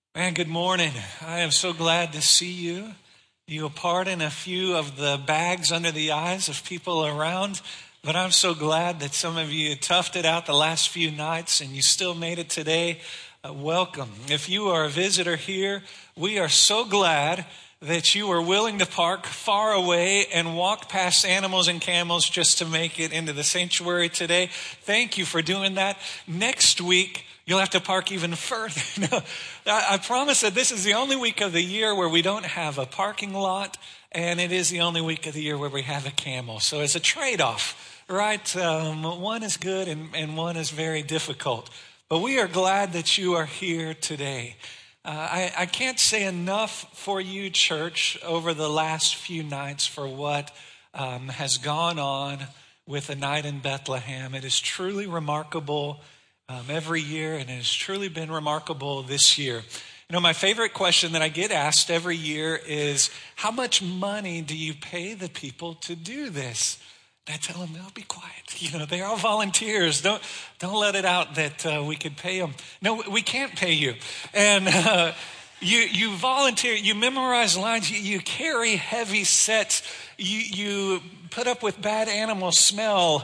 Man, good morning. I am so glad to see you. You'll pardon a few of the bags under the eyes of people around, but I'm so glad that some of you toughed it out the last few nights and you still made it today. Welcome. If you are a visitor here, we are so glad that you are willing to park far away and walk past animals and camels just to make it into the sanctuary today. Thank you for doing that. Next week, you'll have to park even further. No, I promise that this is the only week of the year where we don't have a parking lot, and it is the only week of the year where we have a camel. So it's a trade-off, right? One is good and one is very difficult. But we are glad that you are here today. I can't say enough for you, church, over the last few nights for what has gone on with the night in Bethlehem. It is truly remarkable every year, and it has truly been remarkable this year. You know, my favorite question that I get asked every year is, how much money do you pay the people to do this? And I tell them, they'll be quiet. You know, they're all volunteers. Don't let it out that we could pay them. No, we can't pay you. And you volunteer, you memorize lines, you carry heavy sets, you put up with bad animal smell.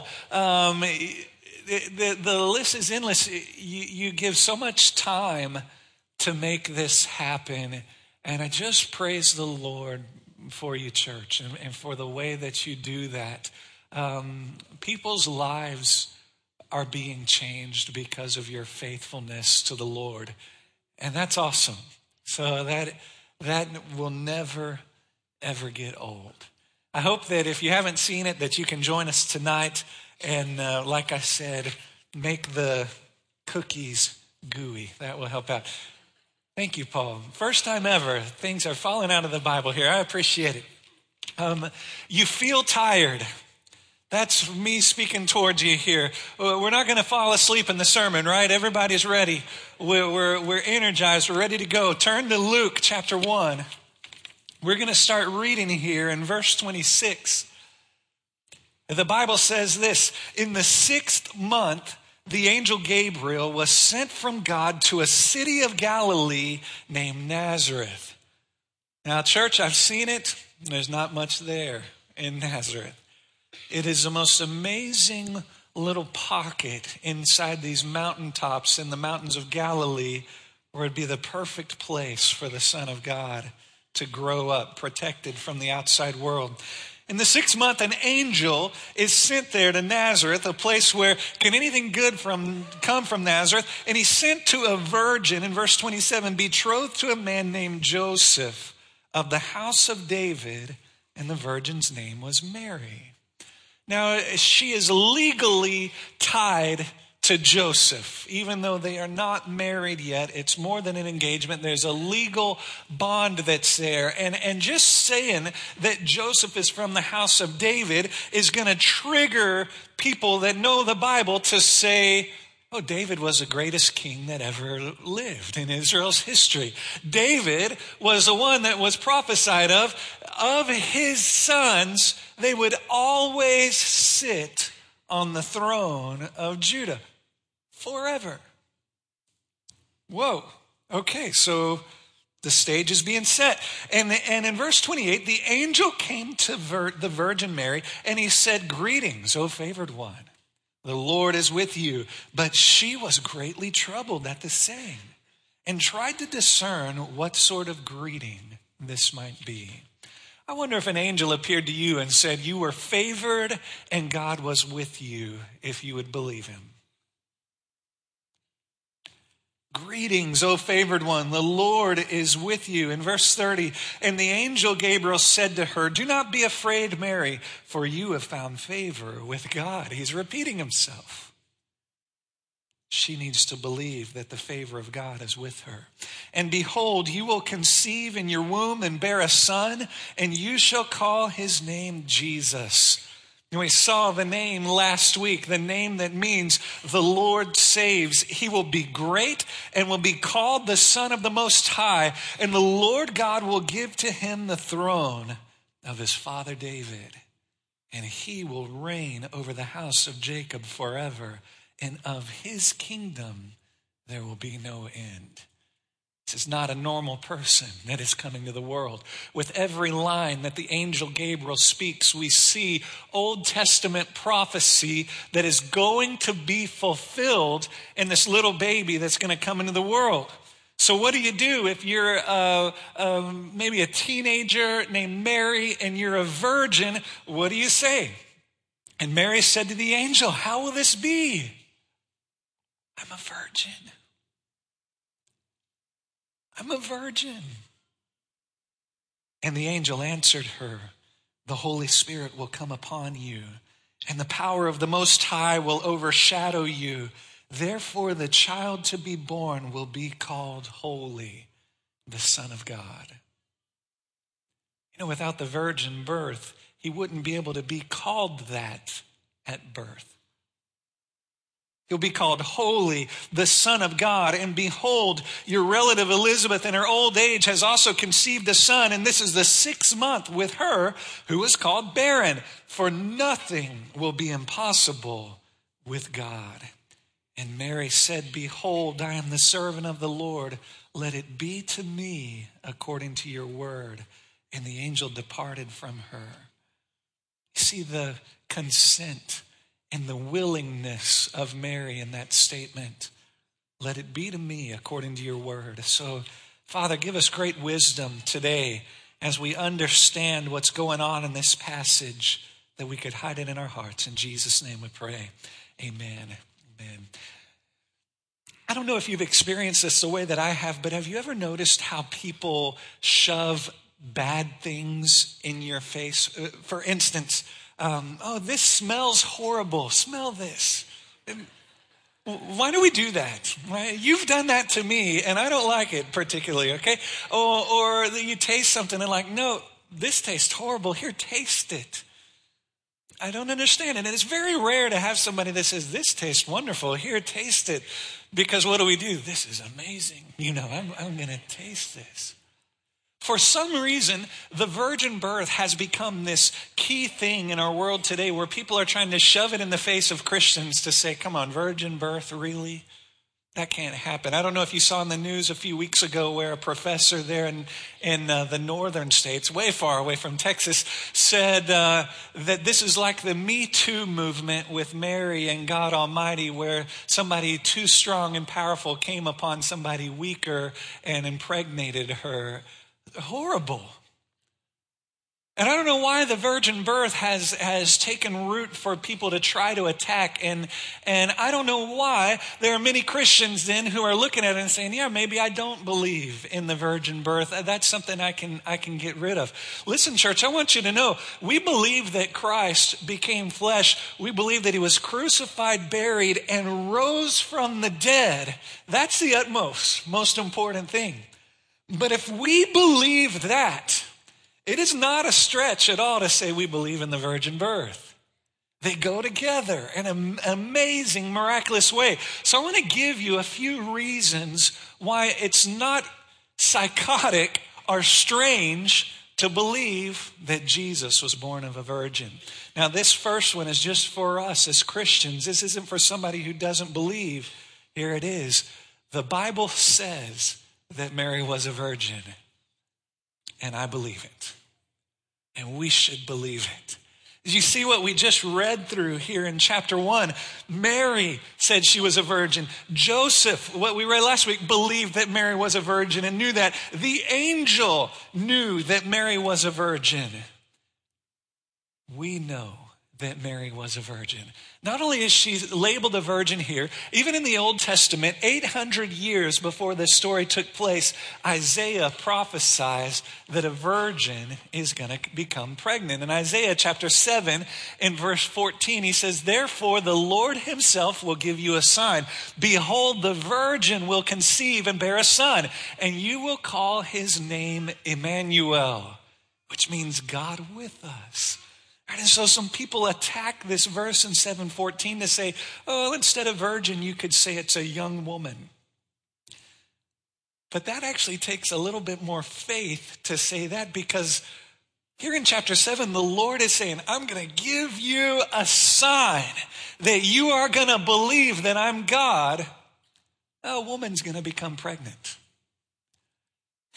The list is endless. You give so much time to make this happen. And I just praise the Lord for you, church, and for the way that you do that. People's lives are being changed because of your faithfulness to the Lord. And that's awesome. So that will never, ever get old. I hope that if you haven't seen it, that you can join us tonight. And like I said, make the cookies gooey. That will help out. Thank you, Paul. First time ever. Things are falling out of the Bible here. I appreciate it. You feel tired. That's me speaking towards you here. We're not going to fall asleep in the sermon, right? Everybody's ready. We're energized. We're ready to go. Turn to Luke chapter 1. We're going to start reading here in verse 26. The Bible says this: in the 6th month, the angel Gabriel was sent from God to a city of Galilee named Nazareth. Now, church, I've seen it. There's not much there in Nazareth. It is the most amazing little pocket inside these mountaintops in the mountains of Galilee, where it'd be the perfect place for the Son of God to grow up, protected from the outside world. In the 6th month, an angel is sent there to Nazareth, a place where can anything good come from Nazareth? And he's sent to a virgin, in verse 27, betrothed to a man named Joseph of the house of David, and the virgin's name was Mary. Now, she is legally tied to Joseph, even though they are not married yet. It's more than an engagement. There's a legal bond that's there. And just saying that Joseph is from the house of David is going to trigger people that know the Bible to say, oh, David was the greatest king that ever lived in Israel's history. David was the one that was prophesied of his sons, they would always sit on the throne of Judah forever. Whoa. Okay, so the stage is being set. And in verse 28, the angel came to the Virgin Mary, and he said, greetings, O favored one. The Lord is with you. But she was greatly troubled at the saying, and tried to discern what sort of greeting this might be. I wonder if an angel appeared to you and said you were favored and God was with you, if you would believe him. Greetings, O favored one, the Lord is with you. In verse 30, and the angel Gabriel said to her, do not be afraid, Mary, for you have found favor with God. He's repeating himself. She needs to believe that the favor of God is with her. And behold, you will conceive in your womb and bear a son, and you shall call his name Jesus. And we saw the name last week, the name that means the Lord saves. He will be great and will be called the Son of the Most High. And the Lord God will give to him the throne of his father David. And he will reign over the house of Jacob forever. And of his kingdom there will be no end. This is not a normal person that is coming to the world. With every line that the angel Gabriel speaks, we see Old Testament prophecy that is going to be fulfilled in this little baby that's going to come into the world. So what do you do if you're maybe a teenager named Mary and you're a virgin? What do you say? And Mary said to the angel, "How will this be? I'm a virgin. I'm a virgin." And the angel answered her, "The Holy Spirit will come upon you, and the power of the Most High will overshadow you. Therefore, the child to be born will be called Holy, the Son of God." You know, without the virgin birth, he wouldn't be able to be called that at birth. He'll be called Holy, the Son of God. And behold, your relative Elizabeth in her old age has also conceived a son. And this is the 6th month with her who is called barren. For nothing will be impossible with God. And Mary said, "Behold, I am the servant of the Lord. Let it be to me according to your word." And the angel departed from her. You see the consent and the willingness of Mary in that statement. Let it be to me according to your word. So, Father, give us great wisdom today as we understand what's going on in this passage, that we could hide it in our hearts. In Jesus' name we pray. Amen. Amen. I don't know if you've experienced this the way that I have, but have you ever noticed how people shove bad things in your face? For instance, "Oh, this smells horrible. Smell this." Why do we do that? Right? You've done that to me, and I don't like it particularly, okay? Or you taste something and like, "No, this tastes horrible. Here, taste it." I don't understand it. And it's very rare to have somebody that says, "This tastes wonderful. Here, taste it." Because what do? This is amazing. I'm going to taste this. For some reason, the virgin birth has become this key thing in our world today where people are trying to shove it in the face of Christians to say, "Come on, virgin birth, really? That can't happen." I don't know if you saw in the news a few weeks ago where a professor there in the northern states, way far away from Texas, said that this is like the Me Too movement with Mary and God Almighty, where somebody too strong and powerful came upon somebody weaker and impregnated her. Horrible. And I don't know why the virgin birth has taken root for people to try to attack. And I don't know why there are many Christians then who are looking at it and saying, "Yeah, maybe I don't believe in the virgin birth. That's something I can get rid of." Listen, church, I want you to know, we believe that Christ became flesh. We believe that he was crucified, buried, and rose from the dead. That's the most important thing. But if we believe that, it is not a stretch at all to say we believe in the virgin birth. They go together in an amazing, miraculous way. So I want to give you a few reasons why it's not psychotic or strange to believe that Jesus was born of a virgin. Now, this first one is just for us as Christians. This isn't for somebody who doesn't believe. Here it is. The Bible says that Mary was a virgin, and I believe it. And we should believe it. You see what we just read through here in chapter 1. Mary said she was a virgin. Joseph, what we read last week, believed that Mary was a virgin and knew that. The angel knew that Mary was a virgin. We know that Mary was a virgin. Not only is she labeled a virgin here, even in the Old Testament, 800 years before this story took place, Isaiah prophesies that a virgin is going to become pregnant. In Isaiah chapter 7, in verse 14, he says, "Therefore the Lord himself will give you a sign. Behold, the virgin will conceive and bear a son, and you will call his name Emmanuel," which means God with us. And so some people attack this verse in 7:14 to say, "Oh, instead of virgin, you could say it's a young woman." But that actually takes a little bit more faith to say that, because here in chapter 7, the Lord is saying, "I'm going to give you a sign that you are going to believe that I'm God." A woman's going to become pregnant.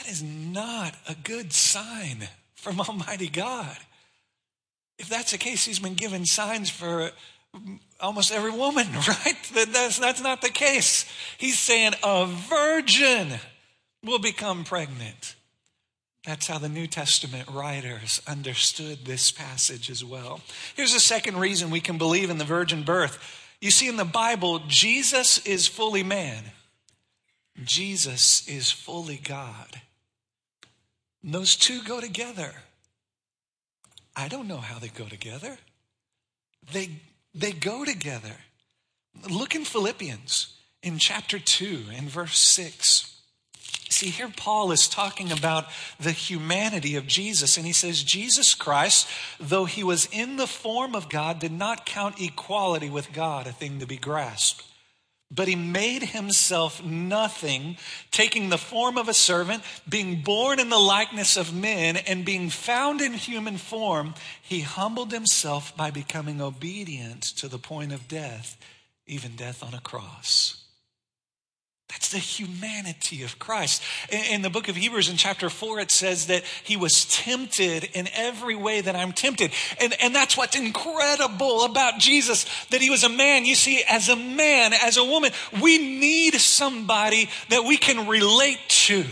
is not a good sign from Almighty God. If that's the case, he's been given signs for almost every woman, right? That's not the case. He's saying a virgin will become pregnant. That's how the New Testament writers understood this passage as well. Here's a second reason we can believe in the virgin birth. You see, in the Bible, Jesus is fully man. Jesus is fully God. And those two go together. I don't know how they go together. They go together. Look in Philippians in chapter 2 and verse 6. See, here Paul is talking about the humanity of Jesus, and he says, Jesus Christ, though he was in the form of God, did not count equality with God a thing to be grasped. But he made himself nothing, taking the form of a servant, being born in the likeness of men, and being found in human form, he humbled himself by becoming obedient to the point of death, even death on a cross. That's the humanity of Christ. In the book of Hebrews in chapter 4, it says that he was tempted in every way that I'm tempted. And that's what's incredible about Jesus, that he was a man. You see, as a man, as a woman, we need somebody that we can relate to.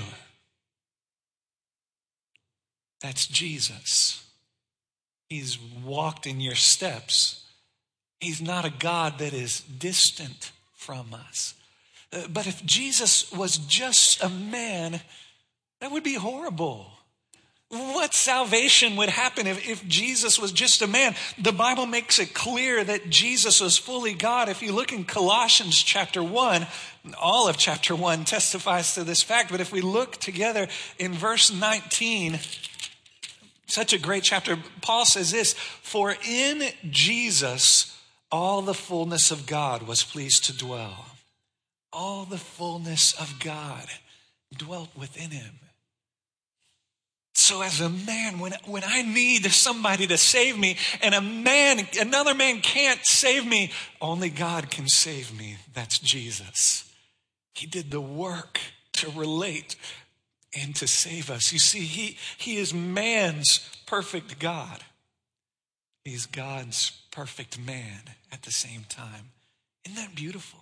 That's Jesus. He's walked in your steps. He's not a God that is distant from us. But if Jesus was just a man, that would be horrible. What salvation would happen if Jesus was just a man? The Bible makes it clear that Jesus was fully God. If you look in Colossians chapter 1, all of chapter 1 testifies to this fact. But if we look together in verse 19, such a great chapter, Paul says this, for in Jesus all the fullness of God was pleased to dwell. All the fullness of God dwelt within him. So as a man, when I need somebody to save me, and another man can't save me, only God can save me. That's Jesus. He did the work to relate and to save us. You see, he is man's perfect God. He's God's perfect man at the same time. Isn't that beautiful?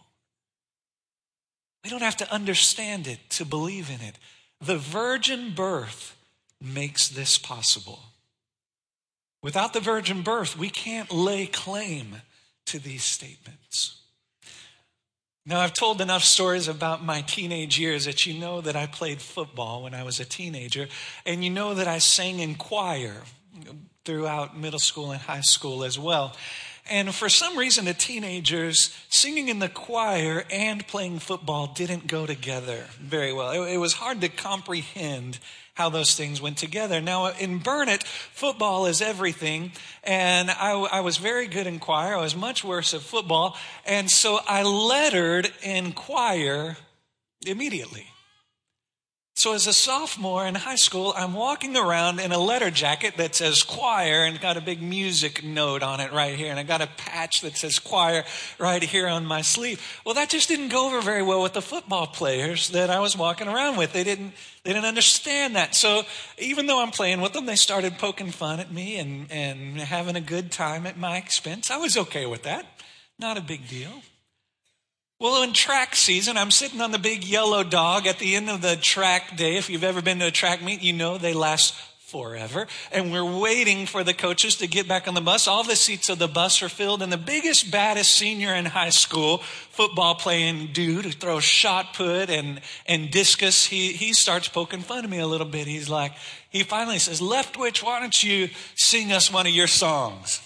We don't have to understand it to believe in it. The virgin birth makes this possible. Without the virgin birth, we can't lay claim to these statements. Now, I've told enough stories about my teenage years that you know that I played football when I was a teenager, and you know that I sang in choir throughout middle school and high school as well. And for some reason, the teenagers singing in the choir and playing football didn't go together very well. It was hard to comprehend how those things went together. Now, in Burnet, football is everything. And I was very good in choir. I was much worse at football. And so I lettered in choir immediately. So as a sophomore in high school, I'm walking around in a letter jacket that says choir and got a big music note on it right here. And I got a patch that says choir right here on my sleeve. Well, that just didn't go over very well with the football players that I was walking around with. They didn't understand that. So even though I'm playing with them, they started poking fun at me and having a good time at my expense. I was okay with that. Not a big deal. Well, in track season, I'm sitting on the big yellow dog at the end of the track day. If you've ever been to a track meet, you know they last forever. And we're waiting for the coaches to get back on the bus. All the seats of the bus are filled. And the biggest, baddest senior in high school, football playing dude who throws shot put and discus, he starts poking fun at me a little bit. He finally says, Leftwich, why don't you sing us one of your songs?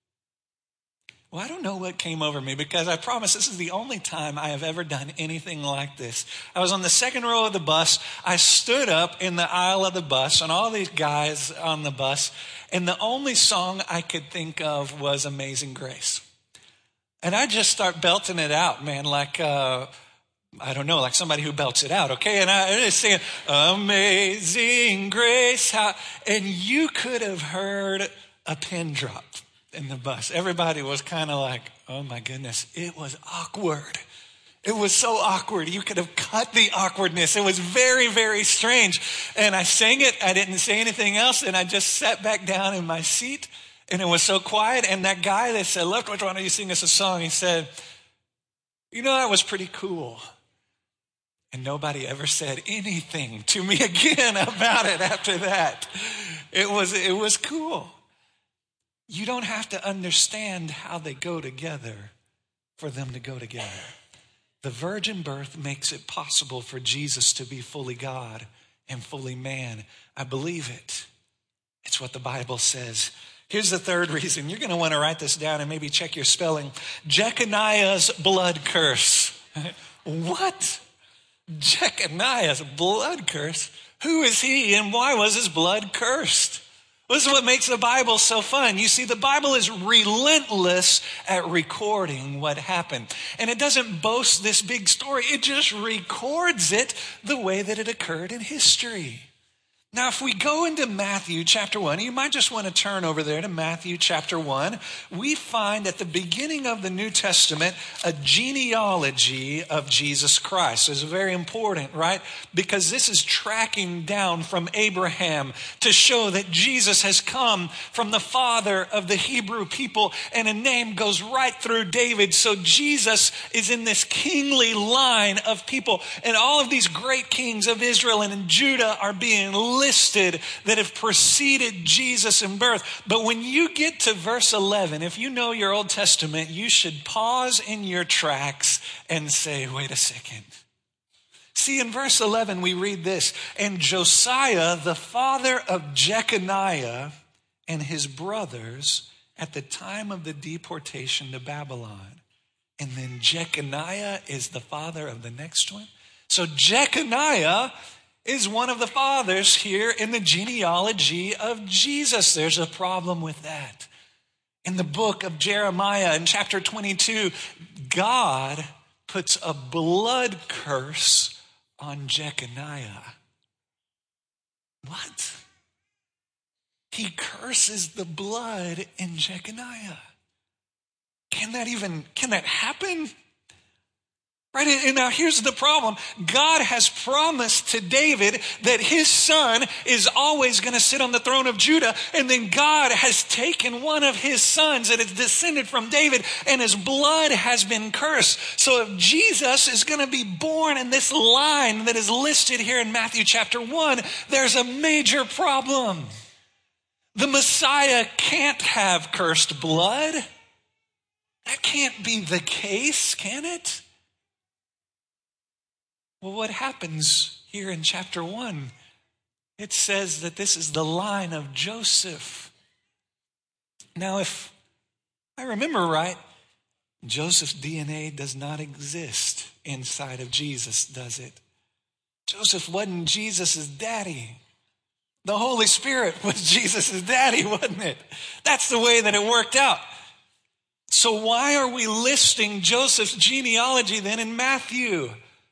Well, I don't know what came over me because I promise this is the only time I have ever done anything like this. I was on the second row of the bus. I stood up in the aisle of the bus and all these guys on the bus. And the only song I could think of was Amazing Grace. And I just start belting it out, man, like, I don't know, like somebody who belts it out, okay? And I just singing, Amazing Grace. And you could have heard a pin drop in the bus. Everybody was kind of like, oh my goodness, it was awkward. It was so awkward. You could have cut the awkwardness. It was very, very strange. And I sang it. I didn't say anything else. And I just sat back down in my seat. And it was so quiet. And that guy that said, "Left, why don't you sing us a song?" He said, "That was pretty cool." And nobody ever said anything to me again about it after that. It was cool. You don't have to understand how they go together for them to go together. The virgin birth makes it possible for Jesus to be fully God and fully man. I believe it. It's what the Bible says. Here's the third reason. You're going to want to write this down and maybe check your spelling. Jeconiah's blood curse. What? Jeconiah's blood curse? Who is he and why was his blood cursed? This is what makes the Bible so fun. You see, the Bible is relentless at recording what happened. And it doesn't boast this big story. It just records it the way that it occurred in history. Now, if we go into Matthew chapter 1, you might just want to turn over there to Matthew chapter 1. We find at the beginning of the New Testament a genealogy of Jesus Christ. It's very important, right? Because this is tracking down from Abraham to show that Jesus has come from the father of the Hebrew people, and a name goes right through David. So Jesus is in this kingly line of people, and all of these great kings of Israel and in Judah are being listed that have preceded Jesus in birth. But when you get to verse 11, if you know your Old Testament, you should pause in your tracks and say, wait a second. See, in verse 11, we read this: "And Josiah, the father of Jeconiah and his brothers at the time of the deportation to Babylon." And then Jeconiah is the father of the next one. So Jeconiah is one of the fathers here in the genealogy of Jesus. There's a problem with that. In the book of Jeremiah, in chapter 22, God puts a blood curse on Jeconiah. What? He curses the blood in Jeconiah. Can that happen? Right? And now here's the problem. God has promised to David that his son is always going to sit on the throne of Judah. And then God has taken one of his sons that is descended from David, and his blood has been cursed. So if Jesus is going to be born in this line that is listed here in Matthew chapter 1, there's a major problem. The Messiah can't have cursed blood. That can't be the case, can it? Well, what happens here in chapter 1? It says that this is the line of Joseph. Now, if I remember right, Joseph's DNA does not exist inside of Jesus, does it? Joseph wasn't Jesus' daddy. The Holy Spirit was Jesus' daddy, wasn't it? That's the way that it worked out. So why are we listing Joseph's genealogy then in Matthew?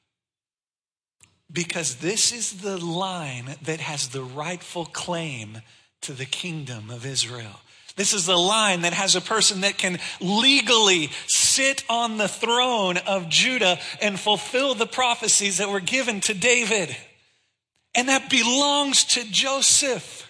Because this is the line that has the rightful claim to the kingdom of Israel. This is the line that has a person that can legally sit on the throne of Judah and fulfill the prophecies that were given to David. And that belongs to Joseph.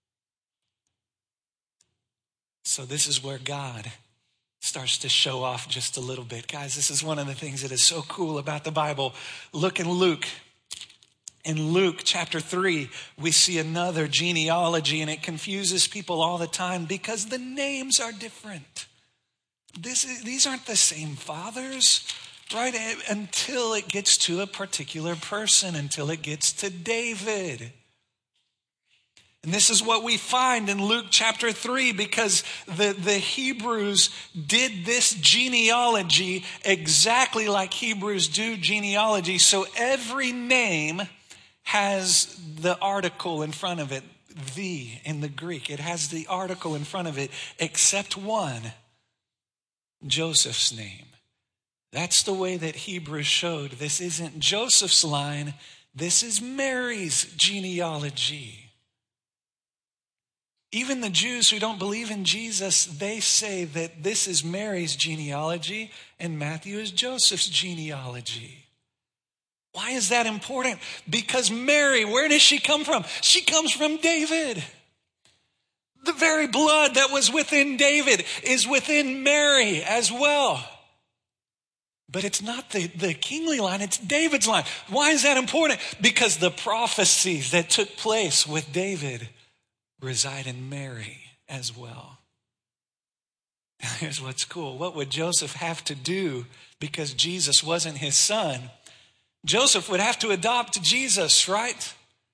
So this is where God starts to show off just a little bit. Guys, this is one of the things that is so cool about the Bible. Look in Luke. In Luke chapter 3, we see another genealogy, and it confuses people all the time because the names are different. These aren't the same fathers, right? Until it gets to a particular person, until it gets to David. And this is what we find in Luke chapter 3, because the Hebrews did this genealogy exactly like Hebrews do genealogy. So every name has the article in front of it, the in the Greek. It has the article in front of it, except one, Joseph's name. That's the way that Hebrews showed this isn't Joseph's line, this is Mary's genealogy. Even the Jews who don't believe in Jesus, they say that this is Mary's genealogy and Matthew is Joseph's genealogy. Why is that important? Because Mary, where does she come from? She comes from David. The very blood that was within David is within Mary as well. But it's not the kingly line, it's David's line. Why is that important? Because the prophecies that took place with David reside in Mary as well. Now here's what's cool. What would Joseph have to do because Jesus wasn't his son? Joseph would have to adopt Jesus, right?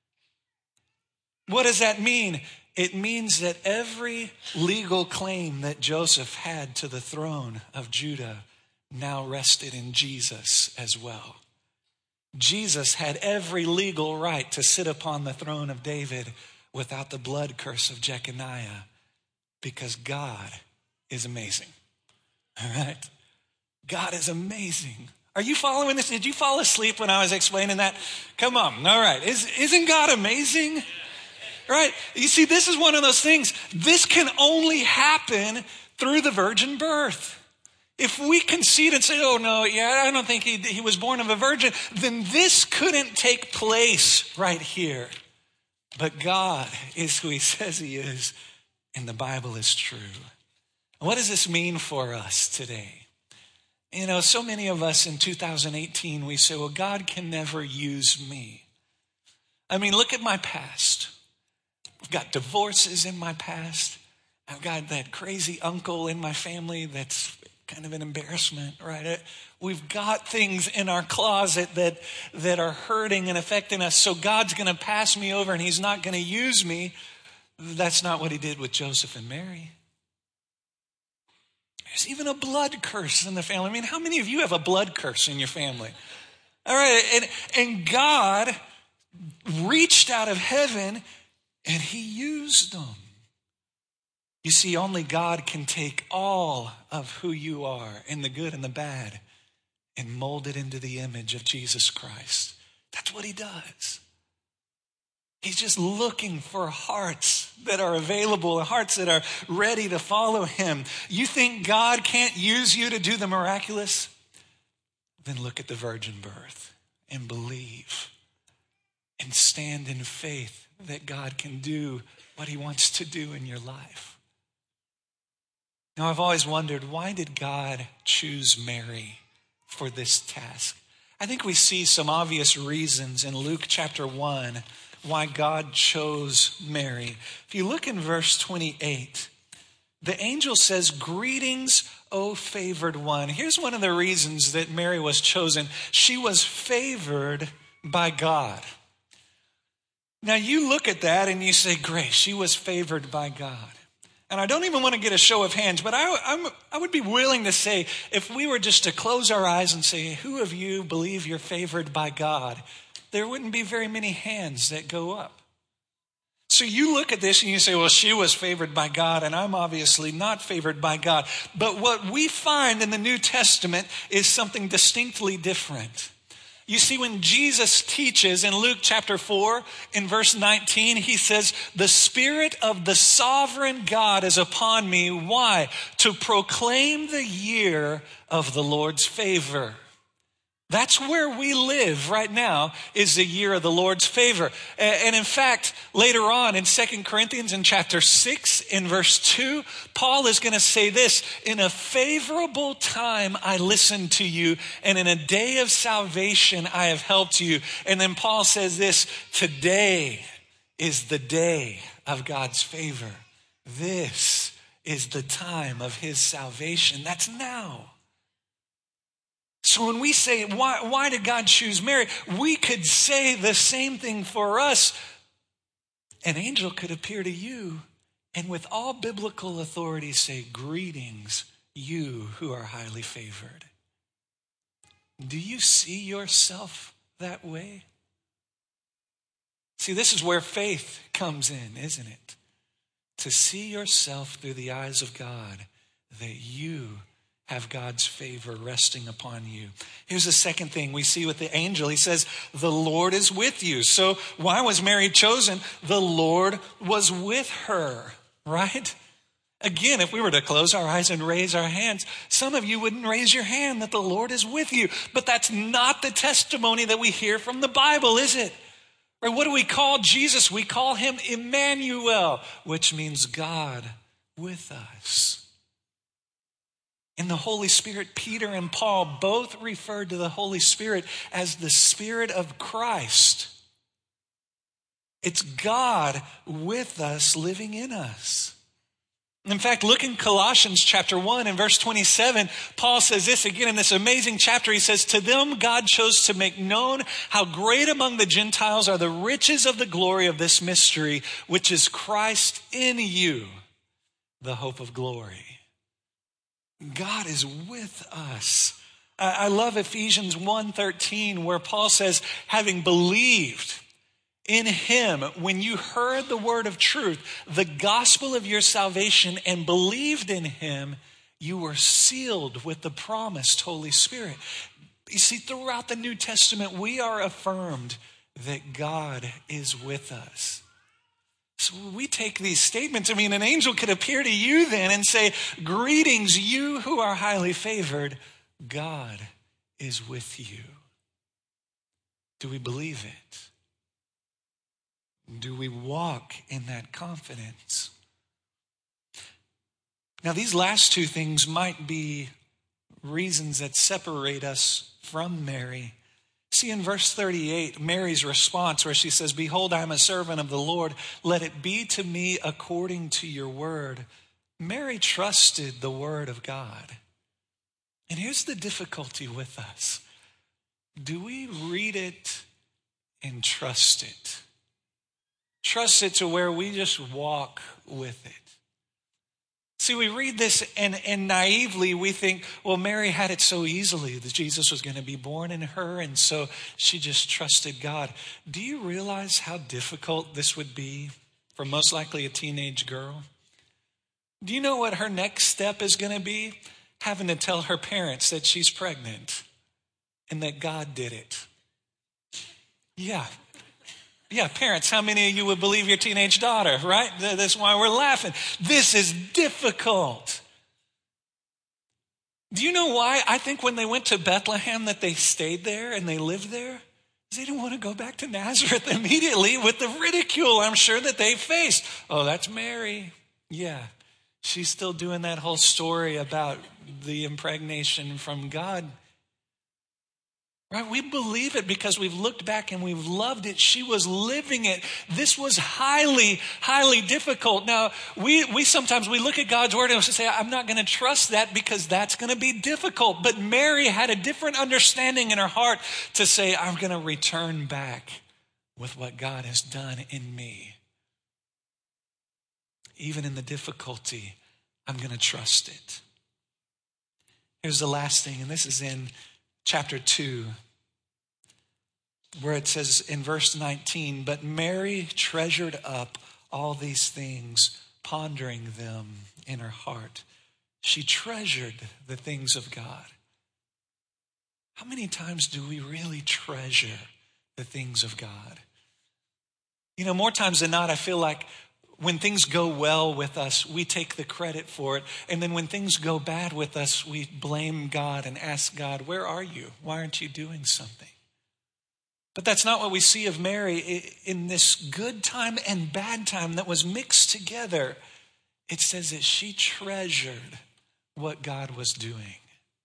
What does that mean? It means that every legal claim that Joseph had to the throne of Judah now rested in Jesus as well. Jesus had every legal right to sit upon the throne of David without the blood curse of Jeconiah, because God is amazing. All right? God is amazing. Are you following this? Did you fall asleep when I was explaining that? Come on. All right. Isn't God amazing? Right? You see, this is one of those things. This can only happen through the virgin birth. If we concede and say, oh no, yeah, I don't think he was born of a virgin, then this couldn't take place right here. But God is who he says he is, and the Bible is true. What does this mean for us today? You know, so many of us in 2018, we say, well, God can never use me. I mean, look at my past. I've got divorces in my past. I've got that crazy uncle in my family that's kind of an embarrassment, right? We've got things in our closet that are hurting and affecting us. So God's going to pass me over and he's not going to use me. That's not what he did with Joseph and Mary. There's even a blood curse in the family. I mean, how many of you have a blood curse in your family? All right. And God reached out of heaven and he used them. You see, only God can take all of who you are, in the good and the bad, and mold it into the image of Jesus Christ. That's what he does. He's just looking for hearts that are available, hearts that are ready to follow him. You think God can't use you to do the miraculous? Then look at the virgin birth and believe and stand in faith that God can do what he wants to do in your life. Now, I've always wondered, why did God choose Mary for this task? I think we see some obvious reasons in Luke chapter 1 why God chose Mary. If you look in verse 28, the angel says, "Greetings, O favored one." Here's one of the reasons that Mary was chosen. She was favored by God. Now, you look at that and you say, great, she was favored by God. And I don't even want to get a show of hands, but I would be willing to say, if we were just to close our eyes and say, who of you believe you're favored by God? There wouldn't be very many hands that go up. So you look at this and you say, well, she was favored by God, and I'm obviously not favored by God. But what we find in the New Testament is something distinctly different. You see, when Jesus teaches in Luke chapter 4, in verse 19, he says, the Spirit of the sovereign God is upon me. Why? To proclaim the year of the Lord's favor. That's where we live right now, is the year of the Lord's favor. And in fact, later on in 2 Corinthians in chapter 6, in verse 2, Paul is going to say this: in a favorable time I listened to you, and in a day of salvation I have helped you. And then Paul says this: today is the day of God's favor. This is the time of his salvation. That's now. So when we say, why did God choose Mary? We could say the same thing for us. An angel could appear to you and with all biblical authority say, greetings, you who are highly favored. Do you see yourself that way? See, this is where faith comes in, isn't it? To see yourself through the eyes of God, that you have God's favor resting upon you. Here's the second thing we see with the angel. He says, the Lord is with you. So why was Mary chosen? The Lord was with her. right? Again, if we were to close our eyes and raise our hands, some of you wouldn't raise your hand that the Lord is with you. But that's not the testimony that we hear from the Bible, is it? Or what do we call Jesus? We call him Emmanuel, which means God with us. In the Holy Spirit, Peter and Paul both referred to the Holy Spirit as the Spirit of Christ. It's God with us, living in us. In fact, look in Colossians chapter 1 and verse 27. Paul says this again in this amazing chapter. He says, to them God chose to make known how great among the Gentiles are the riches of the glory of this mystery, which is Christ in you, the hope of glory. God is with us. I love Ephesians 1:13, where Paul says, having believed in him, when you heard the word of truth, the gospel of your salvation, and believed in him, you were sealed with the promised Holy Spirit. You see, throughout the New Testament, we are affirmed that God is with us. So we take these statements. I mean, an angel could appear to you then and say, greetings, you who are highly favored. God is with you. Do we believe it? Do we walk in that confidence? Now, these last two things might be reasons that separate us from Mary. See, in verse 38, Mary's response where she says, behold, I am a servant of the Lord. Let it be to me according to your word. Mary trusted the word of God. And here's the difficulty with us. Do we read it and trust it? Trust it to where we just walk with it. See, we read this and naively we think, well, Mary had it so easily that Jesus was going to be born in her, and so she just trusted God. Do you realize how difficult this would be for most likely a teenage girl? Do you know what her next step is going to be? Having to tell her parents that she's pregnant and that God did it. Yeah, parents, how many of you would believe your teenage daughter, right? That's why we're laughing. This is difficult. Do you know why? I think when they went to Bethlehem that they stayed there and they lived there, they didn't want to go back to Nazareth immediately with the ridicule I'm sure that they faced. Oh, that's Mary. Yeah, she's still doing that whole story about the impregnation from God. Right? We believe it because we've looked back and we've loved it. She was living it. This was highly, highly difficult. Now, we sometimes look at God's word and we say, I'm not going to trust that because that's going to be difficult. But Mary had a different understanding in her heart to say, I'm going to return back with what God has done in me. Even in the difficulty, I'm going to trust it. Here's the last thing, and this is in chapter 2, where it says in verse 19, but Mary treasured up all these things, pondering them in her heart. She treasured the things of God. How many times do we really treasure the things of God? You know, more times than not, I feel like when things go well with us, we take the credit for it. And then when things go bad with us, we blame God and ask God, where are you? Why aren't you doing something? But that's not what we see of Mary. In this good time and bad time that was mixed together, it says that she treasured what God was doing.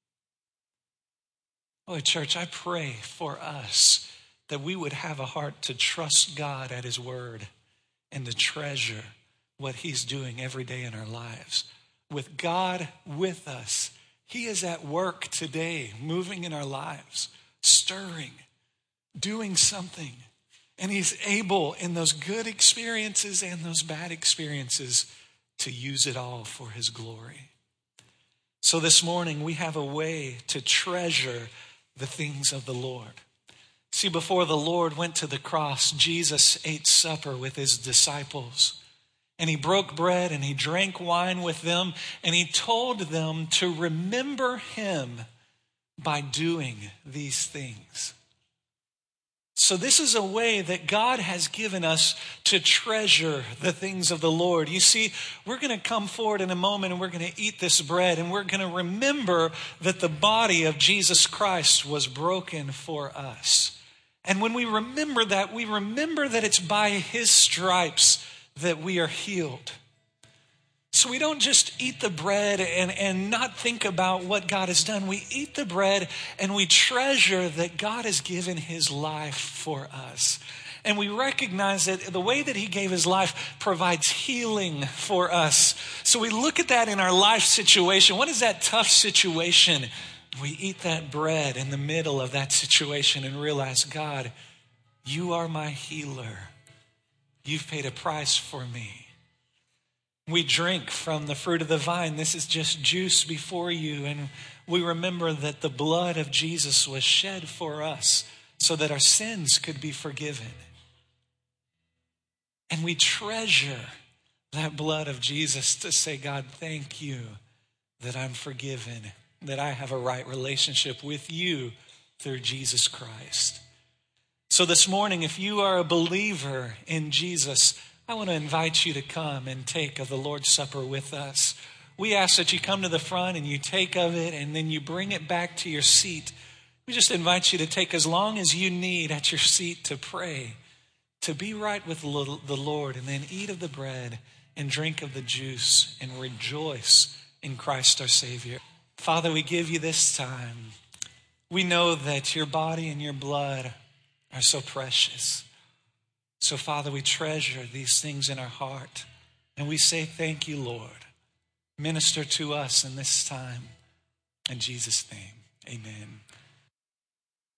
Oh, church, I pray for us that we would have a heart to trust God at his word and to treasure what he's doing every day in our lives. With God with us, he is at work today, moving in our lives, stirring, doing something. And he's able in those good experiences and those bad experiences to use it all for his glory. So this morning we have a way to treasure the things of the Lord. See, before the Lord went to the cross, Jesus ate supper with his disciples. And he broke bread and he drank wine with them. And he told them to remember him by doing these things. So this is a way that God has given us to treasure the things of the Lord. You see, we're going to come forward in a moment and we're going to eat this bread and we're going to remember that the body of Jesus Christ was broken for us. And when we remember that it's by his stripes that we are healed. So we don't just eat the bread and not think about what God has done. We eat the bread and we treasure that God has given his life for us. And we recognize that the way that he gave his life provides healing for us. So we look at that in our life situation. What is that tough situation? We eat that bread in the middle of that situation and realize, God, you are my healer. You've paid a price for me. We drink from the fruit of the vine. This is just juice before you. And we remember that the blood of Jesus was shed for us so that our sins could be forgiven. And we treasure that blood of Jesus to say, God, thank you that I'm forgiven, that I have a right relationship with you through Jesus Christ. So this morning, if you are a believer in Jesus, I want to invite you to come and take of the Lord's Supper with us. We ask that you come to the front and you take of it and then you bring it back to your seat. We just invite you to take as long as you need at your seat to pray, to be right with the Lord, and then eat of the bread and drink of the juice and rejoice in Christ our Savior. Father, we give you this time. We know that your body and your blood are so precious. So, Father, we treasure these things in our heart. And we say, thank you, Lord. Minister to us in this time. In Jesus' name, amen.